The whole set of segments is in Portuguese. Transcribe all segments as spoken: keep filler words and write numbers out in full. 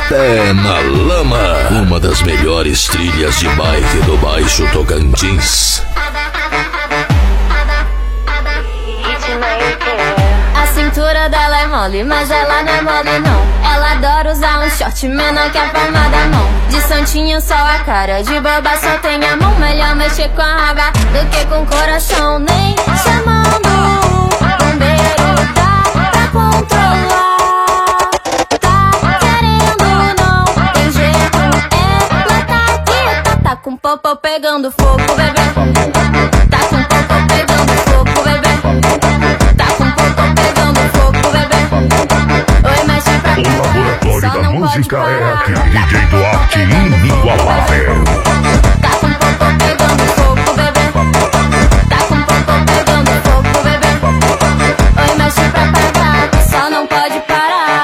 Pé na Lama, uma das melhores trilhas de bike do Baixo Tocantins. A cintura dela é mole, mas ela não é mole não. Ela adora usar um short menor que a palma da mão. De santinho só a cara, de boba só tem a mão. Melhor mexer com a raba do que com o coração. Nem chamando o bombeiro dá pra controlar. Tá querendo não, tem jeito. Ela tá aqui, tá, tá com popô pegando fogo, bebê. Tá com popô pegando fogo, bebê. Tá com popô pegando fogo, bebê. Oi, mexe pra cá. O laboratório da música é aqui, D J Duarte inigualável. Tá com popô pegando fogo, bebê. Tá com popô pegando fogo, bebê. Oi, mexe pra cá, só não pode parar.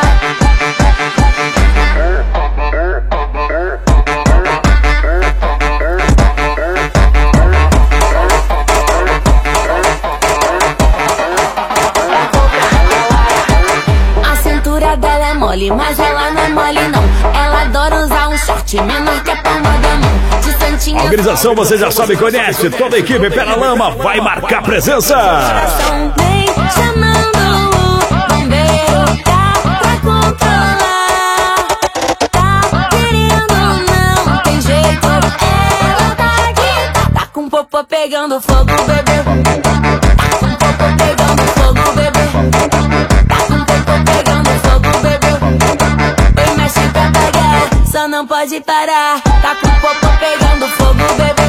A cintura dela é mole, mas ela não é mole não. Ela adora usar um short menor que a palma da mão. De santinho. A organização você já sabe, conhece. Toda a equipe Pé na Lama vai marcar presença. Coração vem chamando o bombeiro, dá pra controlar. Tá querendo não, tem jeito. Ela tá aqui, tá, tá com popô pegando fogo, bebê. Tá com popô pegando fogo, bebê. Tá com popô pegando fogo, bebê. Oi, mexe pra pegar, só não pode parar. Tá com popô pegando fogo, bebê.